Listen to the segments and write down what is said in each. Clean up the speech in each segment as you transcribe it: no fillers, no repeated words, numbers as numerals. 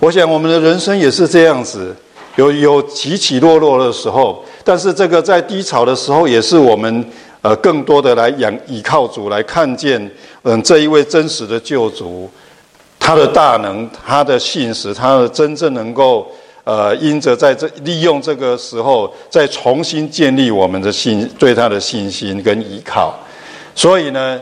我想我们的人生也是这样子，有起起落落的时候，但是这个在低潮的时候，也是我们更多的来倚靠主，来看见这一位真实的救主，他的大能，他的信实，他的真正能够因着利用这个时候，再重新建立我们的对他的信心跟依靠。所以呢，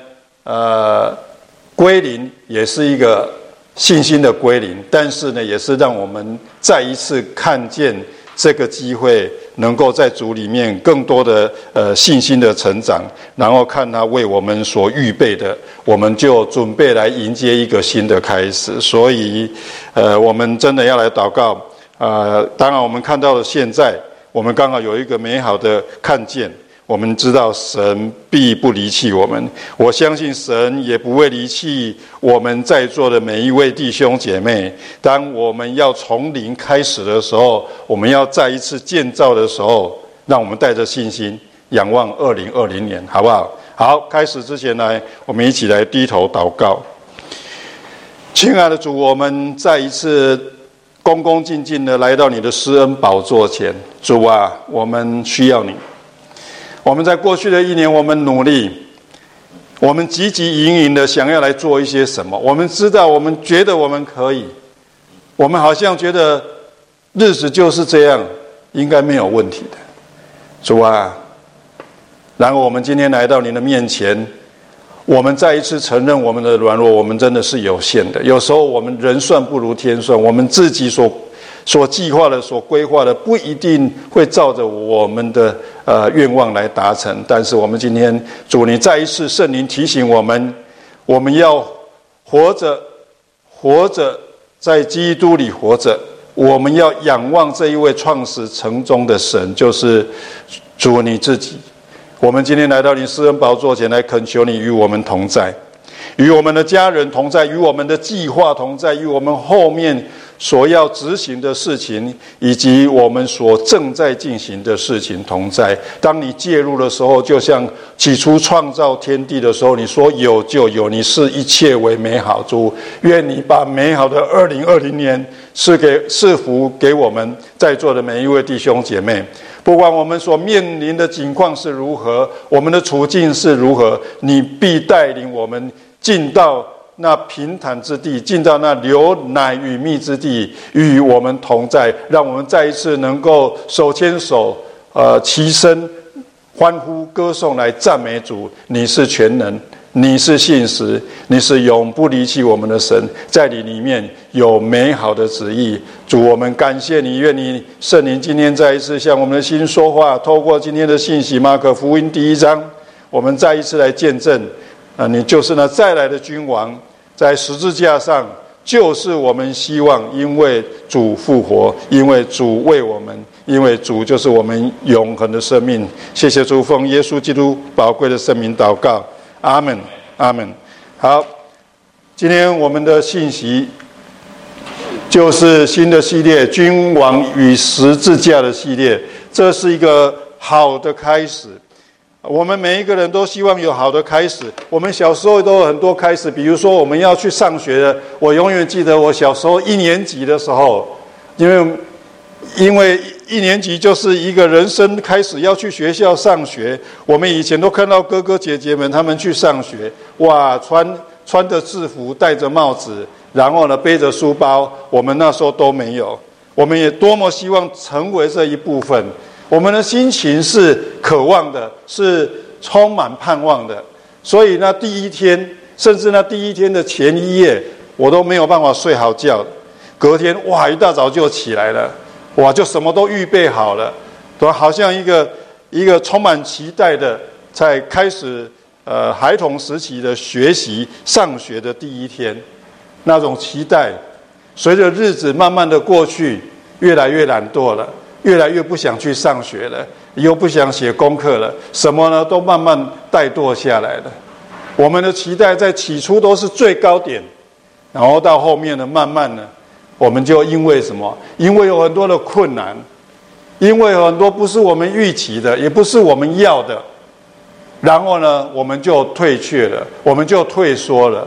归零也是一个信心的归零，但是呢，也是让我们再一次看见这个机会，能够在主里面更多的信心的成长，然后看他为我们所预备的，我们就准备来迎接一个新的开始。所以我们真的要来祷告。当然我们看到了现在，我们刚好有一个美好的看见，我们知道神必不离弃我们，我相信神也不会离弃我们在座的每一位弟兄姐妹。当我们要从零开始的时候，我们要再一次建造的时候，让我们带着信心仰望2020年，好不好？好，开始之前呢，我们一起来低头祷告。亲爱的主，我们再一次恭恭敬敬的来到你的施恩宝座前。主啊，我们需要你。我们在过去的一年，我们努力，我们汲汲营营的想要来做一些什么。我们知道，我们觉得我们可以，我们好像觉得日子就是这样，应该没有问题的。主啊，然后我们今天来到你的面前，我们再一次承认我们的软弱，我们真的是有限的。有时候我们人算不如天算，我们自己所计划的、所规划的，不一定会照着我们的愿望来达成。但是我们今天，主你再一次圣灵提醒我们，我们要活着在基督里活着，我们要仰望这一位创始成终的神，就是主你自己。我们今天来到你施恩宝座前，来恳求你与我们同在，与我们的家人同在，与我们的计划同在，与我们后面所要执行的事情，以及我们所正在进行的事情同在。当你介入的时候，就像起初创造天地的时候，你说有就有，你视一切为美好。主，愿你把美好的2020年赐福给我们在座的每一位弟兄姐妹。不管我们所面临的境况是如何，我们的处境是如何，你必带领我们进到那平坦之地，进到那流奶与蜜之地，与我们同在，让我们再一次能够手牵手，齐声欢呼歌颂来赞美主。你是全能，你是信实，你是永不离弃我们的神，在你里面有美好的旨意。主，我们感谢你，愿你圣灵今天再一次向我们的心说话，透过今天的信息，马可福音第1章，我们再一次来见证，你就是那再来的君王，在十字架上就是我们希望，因为主复活，因为主为我们，因为主就是我们永恒的生命。谢谢主，奉耶稣基督宝贵的圣名祷告，阿们，阿们。好，今天我们的信息就是新的系列，君王与十字架的系列。这是一个好的开始，我们每一个人都希望有好的开始。我们小时候都有很多开始，比如说我们要去上学的，我永远记得我小时候1年级的时候，因为1年级就是一个人生开始要去学校上学。我们以前都看到哥哥姐姐们他们去上学，哇，穿着制服，戴着帽子，然后呢背着书包，我们那时候都没有。我们也多么希望成为这一部分，我们的心情是渴望的，是充满盼望的。所以那第一天，甚至那第一天的前1夜，我都没有办法睡好觉。隔天哇，一大早就起来了，哇，就什么都预备好了，都好像一个充满期待的，在开始孩童时期的学习上学的第一天，那种期待，随着日子慢慢的过去，越来越懒惰了，越来越不想去上学了，又不想写功课了，什么呢都慢慢怠惰下来了。我们的期待在起初都是最高点，然后到后面呢，慢慢呢，我们就因为什么？因为有很多的困难，因为有很多不是我们预期的，也不是我们要的，然后呢，我们就退却了，我们就退缩了。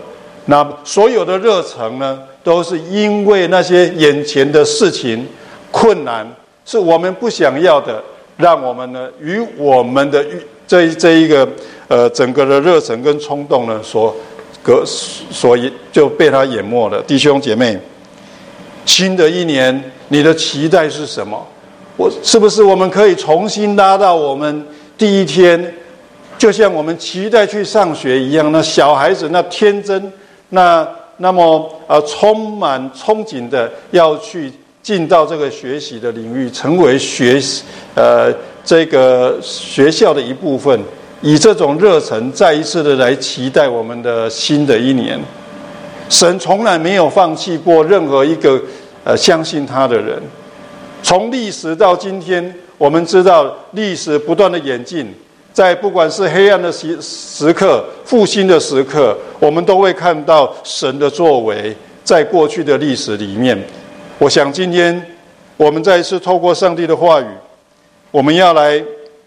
那所有的热忱呢，都是因为那些眼前的事情、困难，是我们不想要的，让我们呢与我们的这一个整个的热忱跟冲动呢所就被它淹没了。弟兄姐妹，新的一年你的期待是什么？是不是我们可以重新拉到我们第一天，就像我们期待去上学一样，那小孩子那天真，那么充满憧憬的要去进到这个学习的领域，成为这个学校的一部分，以这种热忱再一次的来期待我们的新的一年。神从来没有放弃过任何一个相信他的人。从历史到今天，我们知道历史不断的演进，在不管是黑暗的时刻、复兴的时刻，我们都会看到神的作为在过去的历史里面。我想今天我们再一次透过上帝的话语，我们要来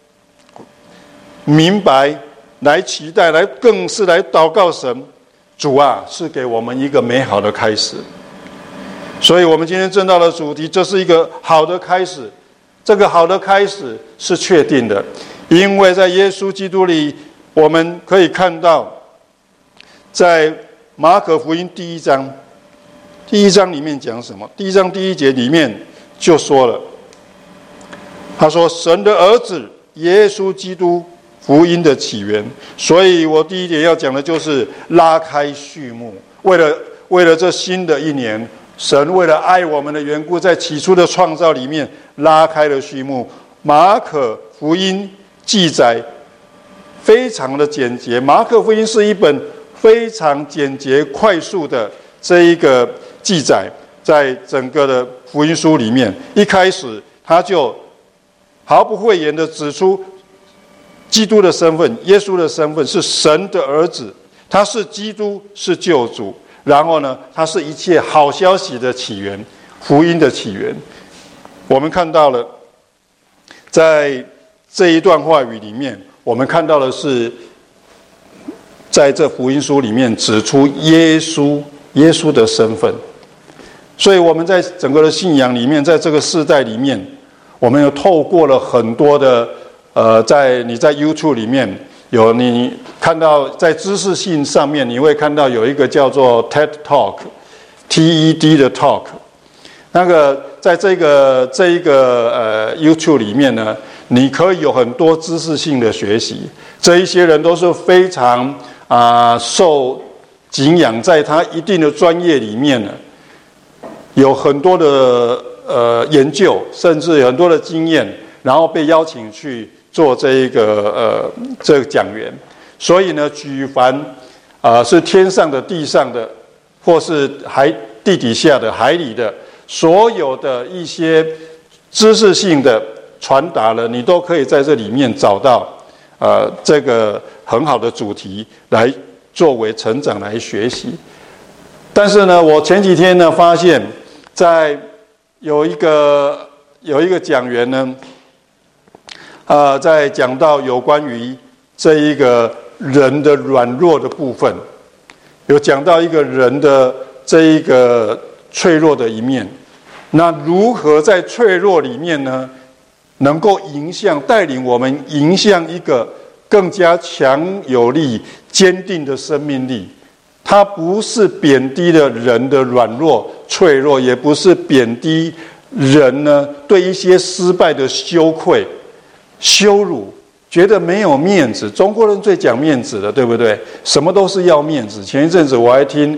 明白、来期待、更是来祷告神，主啊，是给我们一个美好的开始。所以我们今天正道的主题，这是一个好的开始。这个好的开始是确定的，因为在耶稣基督里，我们可以看到，在马可福音第一章里面讲什么？第一章第1节里面就说了，他说神的儿子耶稣基督福音的起源。所以我第一点要讲的就是拉开序幕，为了这新的一年，神为了爱我们的缘故，在起初的创造里面拉开了序幕。马可福音记载非常的简洁，马可福音是一本非常简洁快速的这一个记载，在整个的福音书里面，一开始他就毫不讳言的指出基督的身份，耶稣的身份是神的儿子，他是基督，是救主。然后呢，它是一切好消息的起源，福音的起源。我们看到了，在这一段话语里面，我们看到的是，在这福音书里面指出耶稣的身份。所以我们在整个的信仰里面，在这个世代里面，我们又透过了很多的你在 YouTube 里面有你看到，在知识性上面，你会看到有一个叫做 TED Talk，TED 的 Talk。那个在这一个YouTube 里面呢，你可以有很多知识性的学习。这一些人都是非常受敬仰，在他一定的专业里面呢，有很多的研究，甚至有很多的经验，然后被邀请去做这个讲员。所以呢，举凡是天上的、地上的，或是地底下的、海里的，所有的一些知识性的传达了，你都可以在这里面找到这个很好的主题来作为成长来学习。但是呢，我前几天呢发现，在有一个讲员呢，在讲到有关于这一个人的软弱的部分，有讲到一个人的这一个脆弱的一面。那如何在脆弱里面呢，能够带领我们迎向一个更加强有力、坚定的生命力？它不是贬低了人的软弱、脆弱，也不是贬低人呢对一些失败的羞愧、羞辱，觉得没有面子。中国人最讲面子的，对不对？什么都是要面子。前一阵子我还听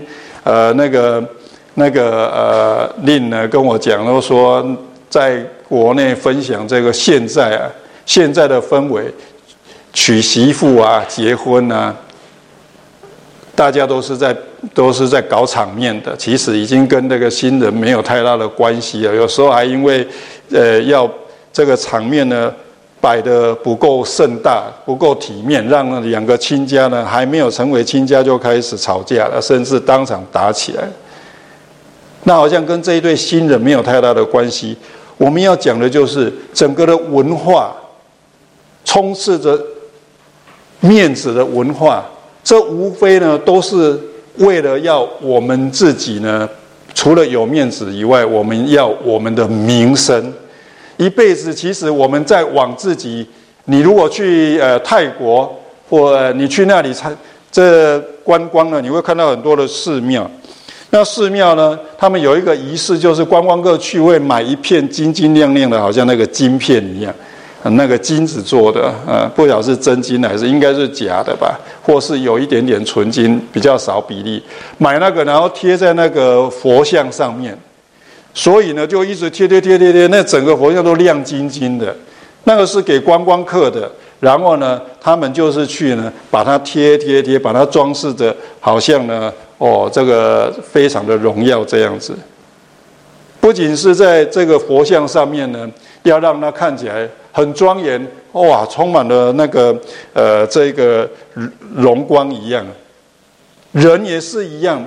令呢跟我讲，都说在国内分享这个现在的氛围，娶媳妇啊、结婚啊，大家都是在搞场面的，其实已经跟那个新人没有太大的关系了。有时候还因为要这个场面呢摆得不够盛大、不够体面，让两个亲家呢还没有成为亲家就开始吵架了，甚至当场打起来。那好像跟这一对新人没有太大的关系。我们要讲的就是整个的文化，充斥着面子的文化，这无非呢都是为了要我们自己呢，除了有面子以外，我们要我们的名声。一辈子其实我们在往自己，你如果去泰国或你去那里这观光呢，你会看到很多的寺庙。那寺庙呢，他们有一个仪式，就是观光客去会买一片金金亮亮的，好像那个金片一样，那个金子做的，不晓得是真金还是应该是假的吧，或是有一点点纯金，比较少比例，买那个然后贴在那个佛像上面，所以呢就一直贴，那整个佛像都亮晶晶的，那个是给观光客的。然后呢，他们就是去呢，把它贴，把它装饰的，好像呢，这个非常的荣耀这样子。不仅是在这个佛像上面呢，要让它看起来很庄严，哇，充满了那个这个荣光一样。人也是一样，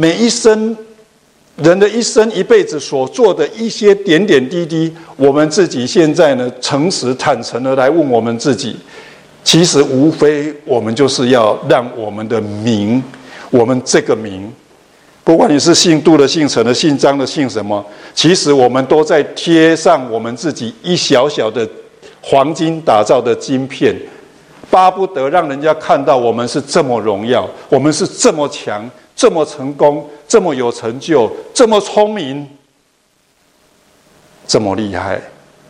人的一生一辈子所做的一些点点滴滴，我们自己现在呢，诚实坦诚的来问我们自己，其实无非我们就是要让我们的名，我们这个名，不管你是姓杜的、姓陈的、姓张的、姓什么，其实我们都在贴上我们自己一小小的黄金打造的晶片，巴不得让人家看到我们是这么荣耀，我们是这么强，这么成功，这么有成就，这么聪明，这么厉害。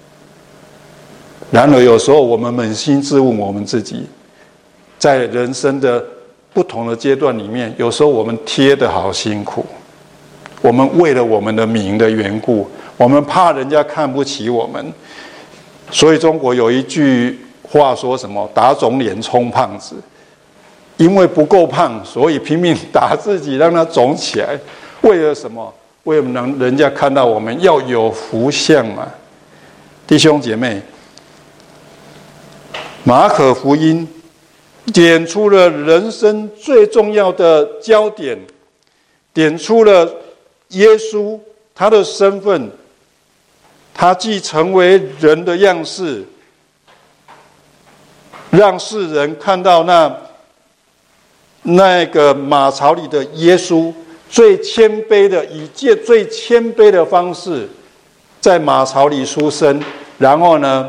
然而有时候我们扪心自问我们自己，在人生的不同的阶段里面，有时候我们贴得好辛苦，我们为了我们的名的缘故，我们怕人家看不起我们，所以中国有一句话说什么，打肿脸充胖子，因为不够胖，所以拼命打自己，让它肿起来。为了什么？为了让人家看到我们要有福相嘛。弟兄姐妹，马可福音点出了人生最重要的焦点，点出了耶稣他的身份，他既成为人的样式，让世人看到那个马槽里的耶稣，最谦卑的，以最谦卑的方式在马槽里出生，然后呢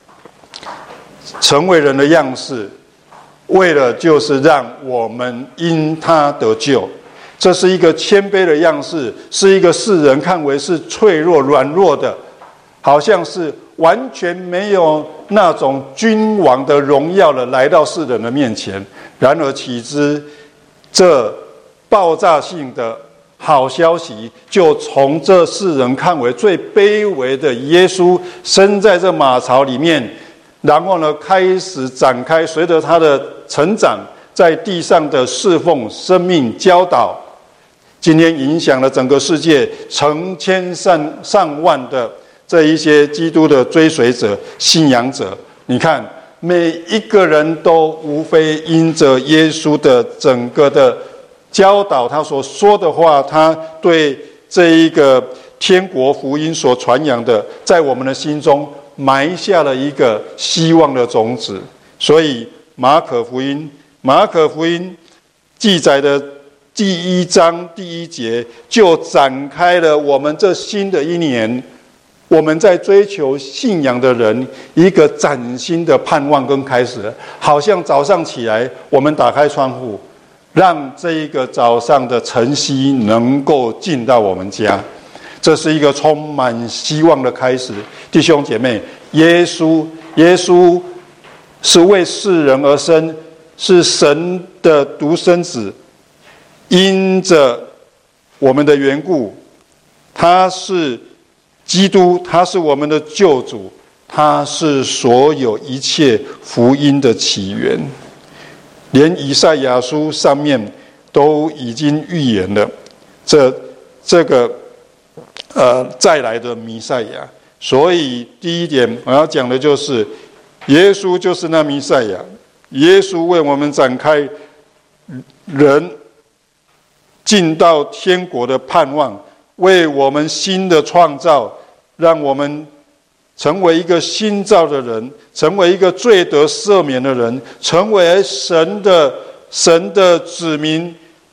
成为人的样式，为了就是让我们因他得救。这是一个谦卑的样式，是一个世人看为是脆弱软弱的，好像是完全没有那种君王的荣耀的来到世人的面前。然而岂知这爆炸性的好消息，就从这世人看为最卑微的耶稣生在这马槽里面，然后呢开始展开，随着他的成长，在地上的侍奉、生命、教导，今天影响了整个世界成千上万的这一些基督的追随者、信仰者。你看，每一个人都无非因着耶稣的整个的教导，他所说的话，他对这一个天国福音所传扬的，在我们的心中埋下了一个希望的种子。所以马可福音记载的第1章第1节就展开了我们这新的一年，我们在追求信仰的人一个崭新的盼望跟开始。好像早上起来，我们打开窗户，让这一个早上的晨曦能够进到我们家，这是一个充满希望的开始。弟兄姐妹，耶稣是为世人而生，是神的独生子，因着我们的缘故，他是基督，他是我们的救主，他是所有一切福音的起源。连以赛亚书上面都已经预言了这个再来的弥赛亚。所以第一点我要讲的就是耶稣就是那弥赛亚，耶稣为我们展开人进到天国的盼望，为我们新的创造，让我们成为一个新造的人，成为一个罪得赦免的人，成为神的子民，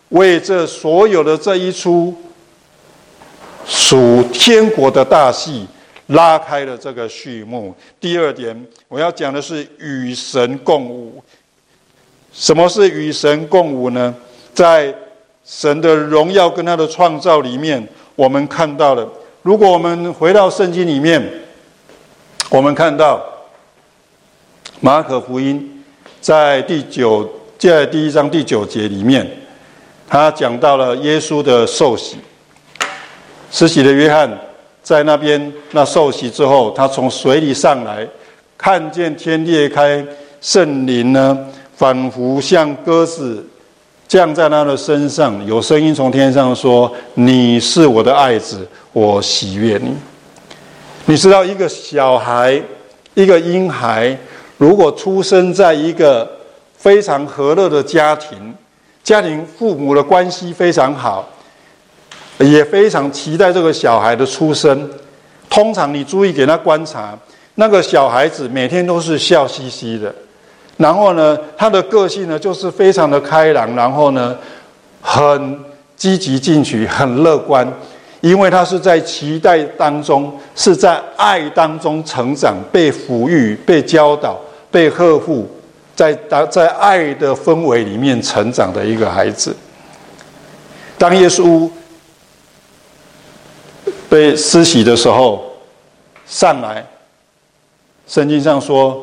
为这所有的这一出属天国的大戏拉开了这个序幕。第二点，我要讲的是与神共舞。什么是与神共舞呢？在神的荣耀跟他的创造里面，我们看到了，如果我们回到圣经里面，我们看到马可福音在第一章第9节里面，他讲到了耶稣的受洗。施洗的约翰在那边受洗之后，他从水里上来，看见天裂开，圣灵呢仿佛像鸽子降在他的身上，有声音从天上说：你是我的爱子，我喜悦你。你知道一个小孩，一个婴孩，如果出生在一个非常和乐的家庭父母的关系非常好，也非常期待这个小孩的出生。通常你注意给他观察，那个小孩子每天都是笑嘻嘻的，然后呢，他的个性呢就是非常的开朗，然后呢，很积极进取，很乐观，因为他是在期待当中，是在爱当中成长，被抚育、被教导、被呵护，在爱的氛围里面成长的一个孩子。当耶稣被施洗的时候上来，圣经上说，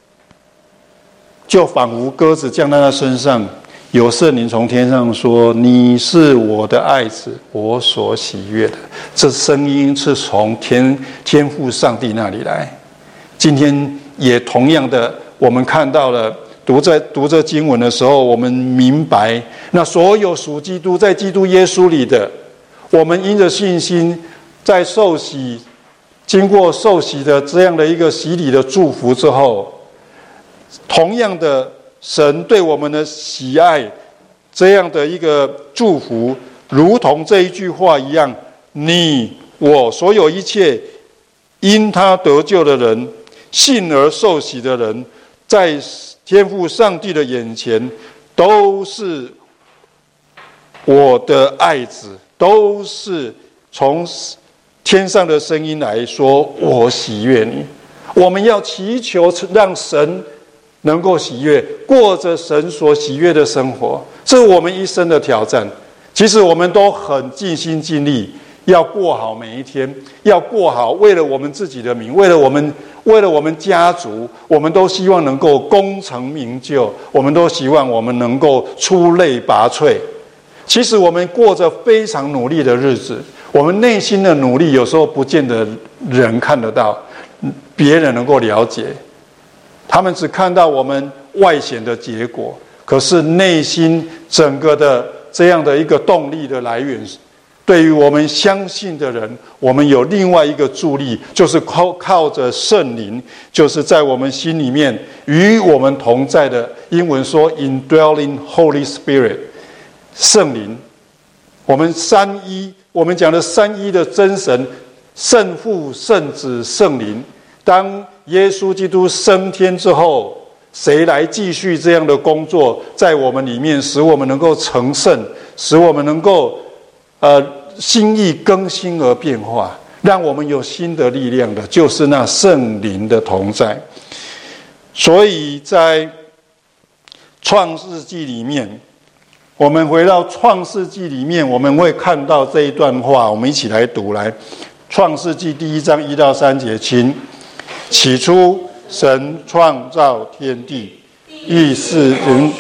就仿佛鸽子降在他身上，有圣灵从天上说：你是我的爱子，我所喜悦的。这声音是从天父上帝那里来。今天也同样的，我们看到了读这经文的时候，我们明白，那所有属基督在基督耶稣里的，我们因着信心在受洗，经过受洗的这样的一个洗礼的祝福之后，同样的神对我们的喜爱，这样的一个祝福，如同这一句话一样，你我所有一切因他得救的人，信而受洗的人，在天父上帝的眼前都是我的爱子，都是从天上的声音来说，我喜悦你。我们要祈求让神能够喜悦，过着神所喜悦的生活，这是我们一生的挑战。其实我们都很尽心尽力，要过好每一天，要过好，为了我们自己的名，为了我们家族，我们都希望能够功成名就，我们都希望我们能够出类拔萃。其实我们过着非常努力的日子，我们内心的努力有时候不见得人看得到，别人能够了解，他们只看到我们外显的结果，可是内心整个的这样的一个动力的来源，对于我们相信的人，我们有另外一个助力，就是靠着圣灵，就是在我们心里面与我们同在的，英文说 indwelling Holy Spirit， 圣灵。我们我们讲的三一的真神，圣父、圣子、圣灵。当耶稣基督升天之后，谁来继续这样的工作，在我们里面，使我们能够成圣，使我们能够心意更新而变化，让我们有新的力量的，就是那圣灵的同在。所以在创世纪里面，我们回到创世纪里面，我们会看到这一段话，我们一起来读。来，创世纪第1章1到3节，请。起初神创造天地，地是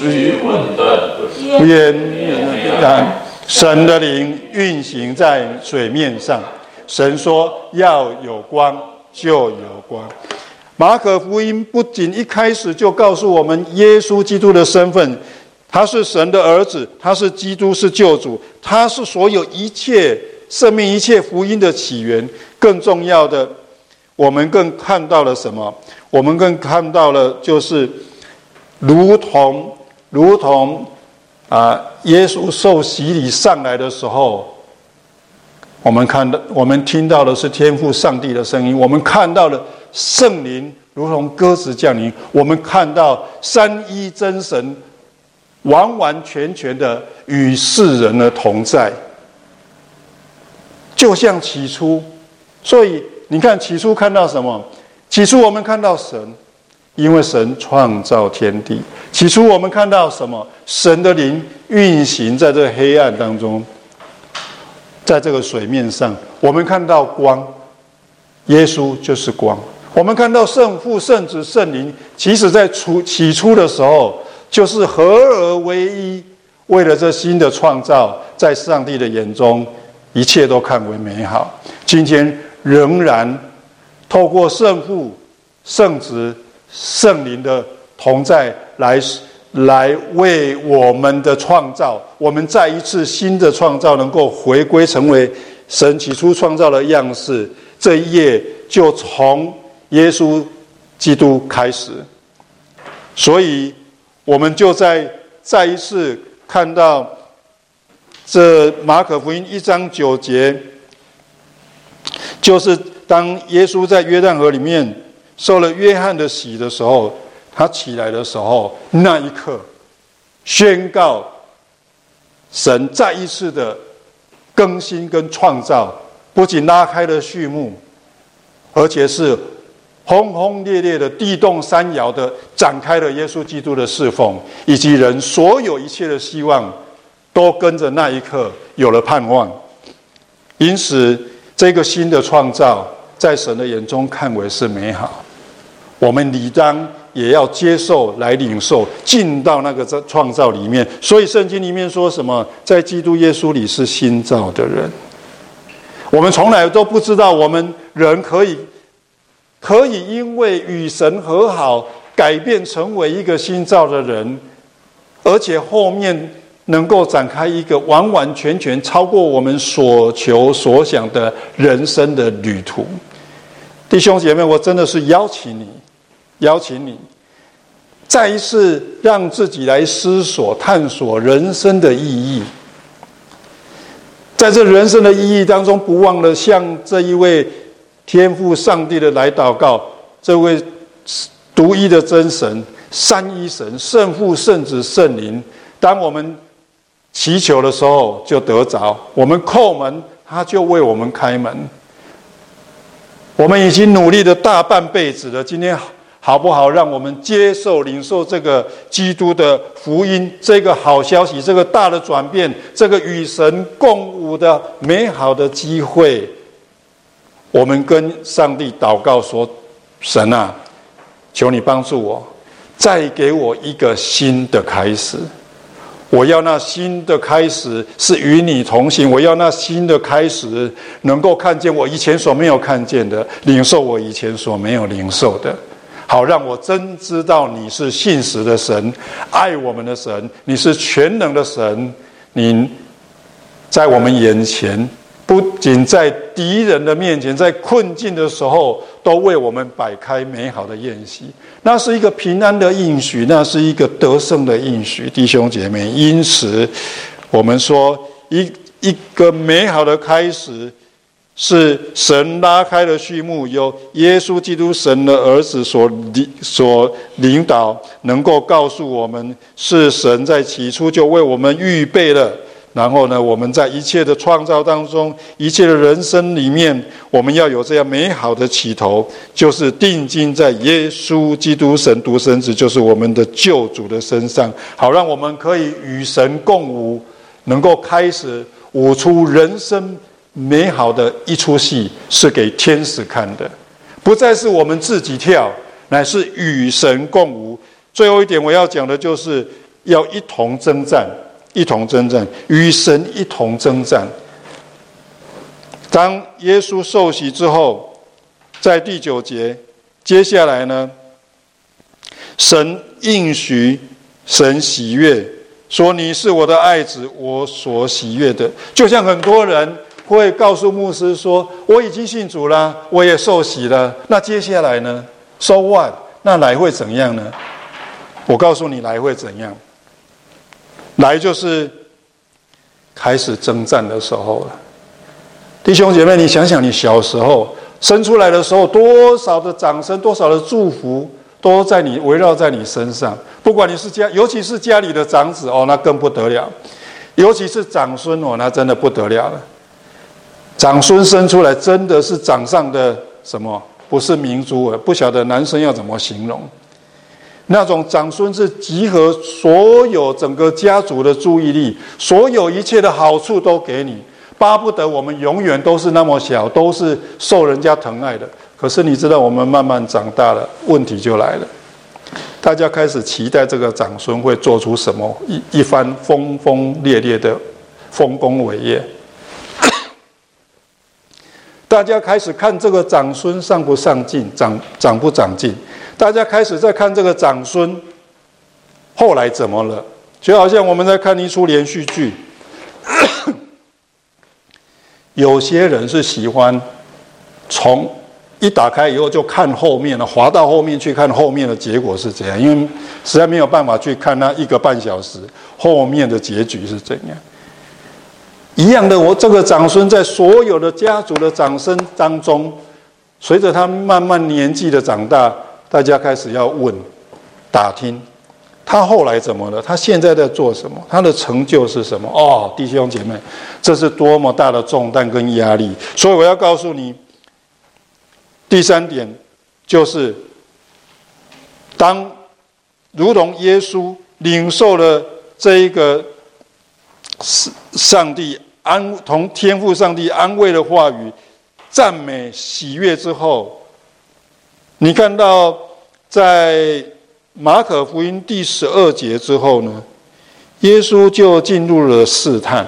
神的灵运行在水面上。神说要有光，就有光。马可福音不仅一开始就告诉我们耶稣基督的身份，他是神的儿子，他是基督，是救主，他是所有一切生命、一切福音的起源。更重要的，我们更看到了什么？我们更看到了就是如同耶稣受洗礼上来的时候，我们听到的是天父上帝的声音，我们看到了圣灵如同鸽子降临，我们看到三一真神完完全全的与世人的同在，就像起初。所以你看，起初看到什么？起初我们看到神，因为神创造天地。起初我们看到什么？神的灵运行在这黑暗当中，在这个水面上，我们看到光，耶稣就是光。我们看到圣父、圣子、圣灵，其实在起初的时候就是合而为一，为了这新的创造，在上帝的眼中一切都看为美好。今天仍然透过圣父、圣子、圣灵的同在来为我们的创造，我们再一次新的创造能够回归成为神起初创造的样式。这一页就从耶稣基督开始，所以我们就再一次看到这马可福音1章9节，就是当耶稣在约旦河里面受了约翰的洗的时候，他起来的时候，那一刻宣告神再一次的更新跟创造，不仅拉开了序幕，而且是轰轰烈烈的地动山摇的展开了耶稣基督的侍奉，以及人所有一切的希望都跟着那一刻有了盼望。因此这个新的创造在神的眼中看为是美好，我们理当也要接受来领受，进到那个创造里面。所以圣经里面说什么？在基督耶稣里是新造的人。我们从来都不知道我们人可以因为与神和好，改变成为一个新造的人，而且后面能够展开一个完完全全超过我们所求所想的人生的旅途。弟兄姐妹，我真的是邀请你再一次让自己来思索探索人生的意义。在这人生的意义当中，不忘了向这一位天父上帝的来祷告，这位独一的真神，三一神，圣父、圣子、圣灵。当我们祈求的时候就得着，我们叩门他就为我们开门。我们已经努力了大半辈子了，今天好不好让我们接受领受这个基督的福音，这个好消息，这个大的转变，这个与神共舞的美好的机会。我们跟上帝祷告说，神啊，求你帮助我，再给我一个新的开始。我要那新的开始是与你同行，我要那新的开始能够看见我以前所没有看见的，领受我以前所没有领受的，好让我真知道你是信实的神，爱我们的神，你是全能的神，你在我们眼前，不仅在敌人的面前，在困境的时候都为我们摆开美好的宴席。那是一个平安的应许，那是一个得胜的应许，弟兄姐妹。因此我们说一个美好的开始是神拉开了序幕，由耶稣基督神的儿子所领导，能够告诉我们是神在起初就为我们预备了。然后呢，我们在一切的创造当中，一切的人生里面，我们要有这样美好的起头，就是定睛在耶稣基督神独生子，就是我们的救主的身上，好让我们可以与神共舞，能够开始舞出人生美好的一出戏，是给天使看的，不再是我们自己跳，乃是与神共舞。最后一点我要讲的就是要一同征战，一同征战，与神一同征战。当耶稣受洗之后，在第9节，接下来呢，神应许，神喜悦，说你是我的爱子，我所喜悦的。就像很多人会告诉牧师说，我已经信主了，我也受洗了，那接下来呢 So what？ 那来会怎样呢？我告诉你来会怎样，来就是开始征战的时候了。弟兄姐妹，你想想你小时候生出来的时候，多少的掌声，多少的祝福都在你围绕在你身上， 不管你是尤其是家里的长子哦，那更不得了；尤其是长孙哦，那真的不得了了。长孙生出来真的是掌上的什么？不是明珠，不晓得男生要怎么形容。那种长孙是集合所有整个家族的注意力，所有一切的好处都给你，巴不得我们永远都是那么小，都是受人家疼爱的。可是你知道，我们慢慢长大了，问题就来了。大家开始期待这个长孙会做出什么一番轰轰烈烈的丰功伟业。大家开始看这个长孙上不上进，长不长进。大家开始在看这个长孙后来怎么了，就好像我们在看一出连续剧。有些人是喜欢从一打开以后就看后面了，滑到后面去看后面的结果是怎样，因为实在没有办法去看那1个半小时后面的结局是怎样。一样的，我这个长孙在所有的家族的长孙当中，随着他慢慢年纪的长大，大家开始要问、打听，他后来怎么了？他现在在做什么？他的成就是什么？哦，弟兄姐妹，这是多么大的重担跟压力！所以我要告诉你，第3点就是，当如同耶稣领受了这一个上帝同天父上帝安慰的话语、赞美、喜悦之后，你看到在马可福音第12节之后呢，耶稣就进入了试探。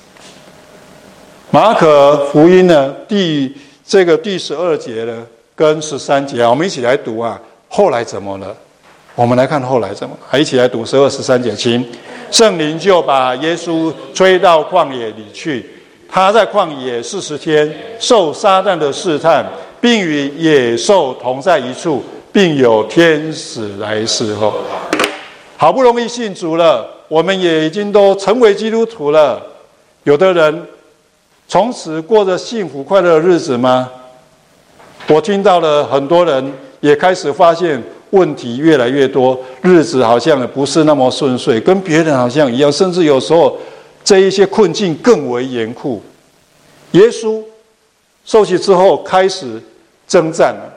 马可福音呢第12节呢跟13节我们一起来读啊。后来怎么了？我们来看后来怎么了，一起来读12、13节，请。圣灵就把耶稣吹到旷野里去，他在旷野40天，受撒旦的试探，并与野兽同在一处，并有天使来侍候。好不容易信主了，我们也已经都成为基督徒了，有的人从此过着幸福快乐的日子吗？我听到了很多人也开始发现问题越来越多，日子好像也不是那么顺遂，跟别人好像一样，甚至有时候这一些困境更为严酷。耶稣受洗之后开始征战了，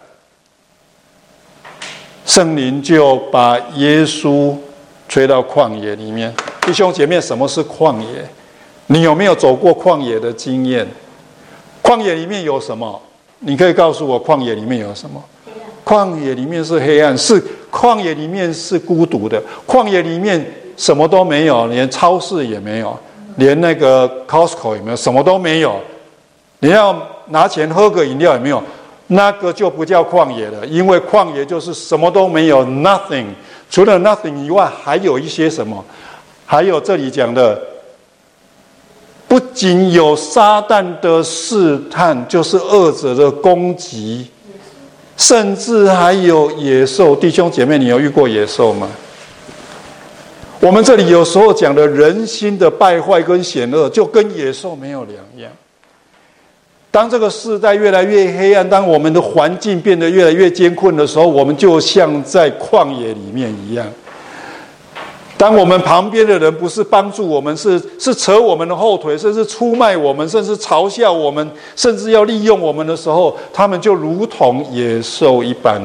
圣灵就把耶稣吹到旷野里面。弟兄姐妹，什么是旷野？你有没有走过旷野的经验？旷野里面有什么？你可以告诉我旷野里面有什么？旷野里面是黑暗，旷野里面是孤独的，旷野里面什么都没有，连超市也没有，连那个 Costco 也没有，什么都没有。你要拿钱喝个饮料也没有，那个就不叫旷野了，因为旷野就是什么都没有 ，nothing。除了 nothing 以外，还有一些什么？还有这里讲的，不仅有撒旦的试探，就是恶者的攻击。甚至还有野兽。弟兄姐妹，你有遇过野兽吗？我们这里有时候讲的人心的败坏跟险恶，就跟野兽没有两样。当这个世代越来越黑暗，当我们的环境变得越来越艰困的时候，我们就像在旷野里面一样。当我们旁边的人不是帮助我们，是扯我们的后腿，甚至出卖我们，甚至嘲笑我们，甚至要利用我们的时候，他们就如同野兽一般。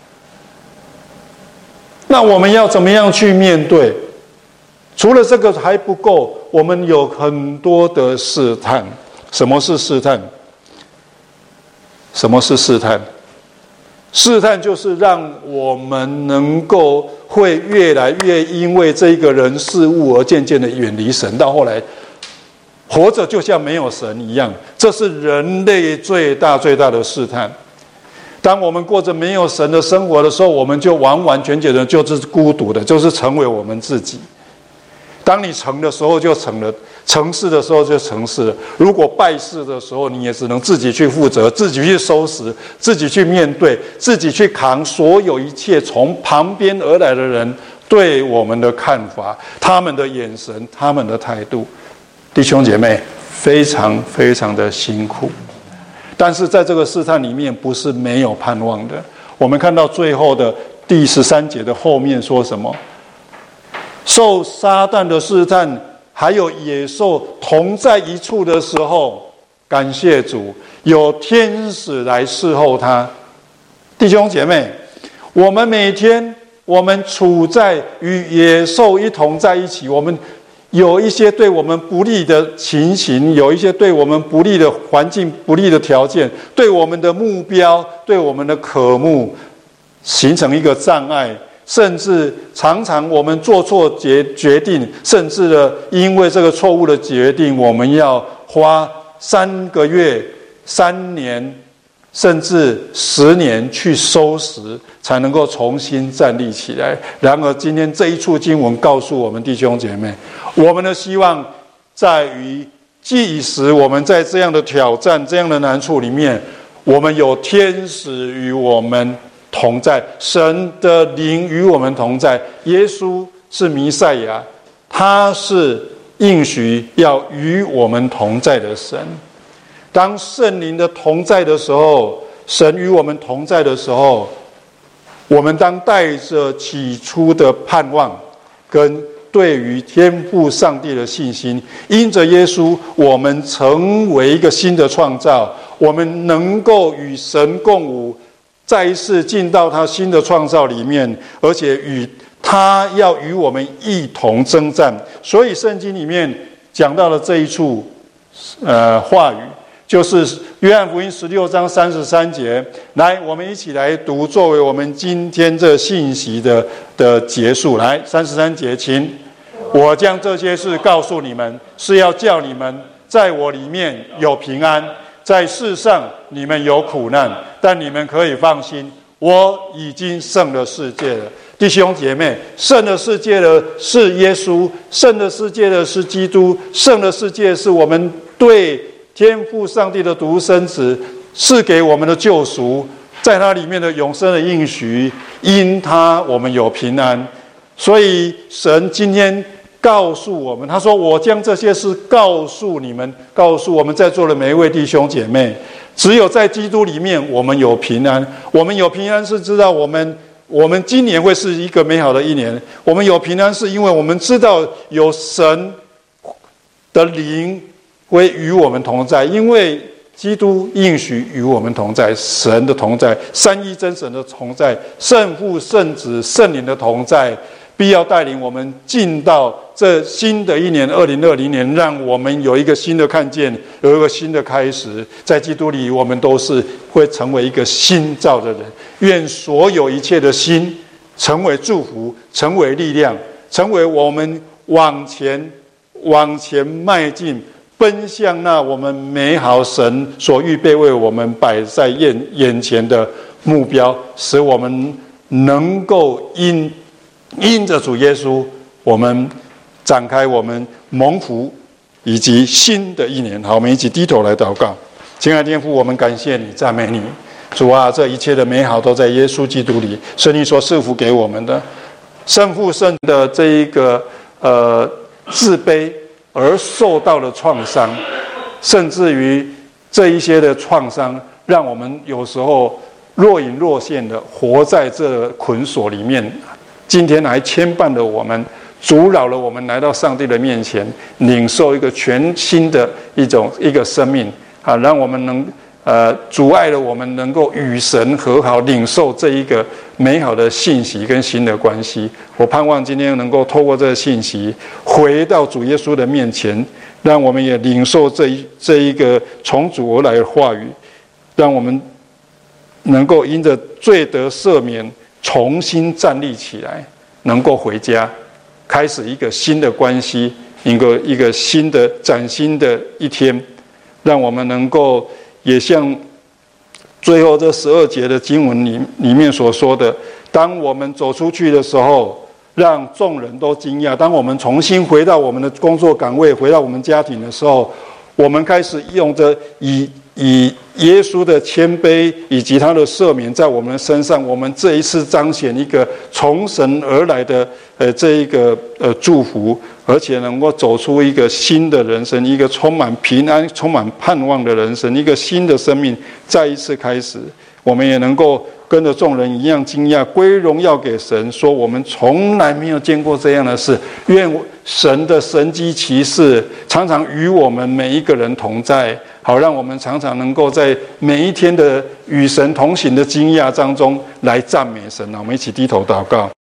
那我们要怎么样去面对？除了这个还不够，我们有很多的试探。什么是试探？什么是试探？试探就是让我们能够会越来越因为这个人事物而渐渐的远离神，到后来活着就像没有神一样。这是人类最大的试探。当我们过着没有神的生活的时候，我们就完完全全的就是孤独的，就是成为我们自己。当你成的时候就成了，成事的时候就成事了。如果败事的时候，你也只能自己去负责，自己去收拾，自己去面对，自己去扛所有一切从旁边而来的人对我们的看法，他们的眼神，他们的态度。弟兄姐妹，非常非常的辛苦。但是在这个试探里面，不是没有盼望的。我们看到最后的第13节的后面说什么？ 受撒旦的试探，还有野兽同在一处的时候，感谢主，有天使来侍候他。弟兄姐妹，我们每天我们处在与野兽一同在一起，我们有一些对我们不利的情形，有一些对我们不利的环境、不利的条件，对我们的目标、对我们的渴慕形成一个障碍，甚至常常我们做错决定，甚至呢，因为这个错误的决定，我们要花3个月、3年，甚至10年去收拾，才能够重新站立起来。然而，今天这一处经文告诉我们弟兄姐妹，我们的希望在于，即使我们在这样的挑战、这样的难处里面，我们有天使与我们同在，神的灵与我们同在。耶稣是弥赛亚，他是应许要与我们同在的神。当圣灵的同在的时候，神与我们同在的时候，我们当带着起初的盼望跟对于天父上帝的信心，因着耶稣，我们成为一个新的创造，我们能够与神共舞，再一次进到他新的创造里面，而且与他要与我们一同征战。所以圣经里面讲到了这一处话语，就是约翰福音16章33节。来，我们一起来读，作为我们今天这信息的结束。来，33节，请。我将这些事告诉你们，是要叫你们在我里面有平安。在世上你们有苦难，但你们可以放心，我已经胜了世界了。弟兄姐妹，胜了世界的是耶稣，胜了世界的是基督，胜了世界是我们对天父上帝的独生子赐给我们的救赎，在他里面的永生的应许，因他我们有平安。所以神今天告诉我们，他说，我将这些事告诉你们，告诉我们在座的每一位弟兄姐妹，只有在基督里面我们有平安。我们有平安是知道我们今年会是一个美好的一年。我们有平安是因为我们知道有神的灵会与我们同在，因为基督应许与我们同在，神的同在，三一真神的同在，圣父、圣子、圣灵的同在，必要带领我们进到这新的一年2020年，让我们有一个新的看见，有一个新的开始。在基督里，我们都是会成为一个新造的人。愿所有一切的新成为祝福，成为力量，成为我们往前迈进，奔向那我们美好神所预备为我们摆在眼前的目标，使我们能够因着主耶稣，我们展开我们蒙福以及新的一年。好，我们一起低头来祷告。亲爱的天父，我们感谢你，赞美你。主啊，这一切的美好都在耶稣基督里，是你所赐福给我们的。圣父圣的这一个自卑而受到的创伤，甚至于这一些的创伤，让我们有时候若隐若现的活在这捆锁里面。今天还牵绊了我们，阻扰了我们来到上帝的面前，领受一个全新的一个生命啊，让我们能阻碍了我们能够与神和好，领受这一个美好的信息跟新的关系。我盼望今天能够透过这个信息，回到主耶稣的面前，让我们也领受这一个从主而来的话语，让我们能够因着罪得赦免，重新站立起来，能够回家，开始一个新的关系，一个新的崭新的一天。让我们能够也像最后这12节的经文里面所说的，当我们走出去的时候，让众人都惊讶。当我们重新回到我们的工作岗位，回到我们家庭的时候，我们开始用着以耶稣的谦卑以及他的赦免在我们的身上，我们这一次彰显一个从神而来的这一个祝福， 而且能够走出一个新的人生，一个充满平安、充满盼望的人生，一个新的生命再一次开始。我们也能够跟着众人一样惊讶，归荣耀给神，说我们从来没有见过这样的事。愿神的神迹奇事常常与我们每一个人同在，好让我们常常能够在每一天的与神同行的惊讶当中来赞美神。我们一起低头祷告。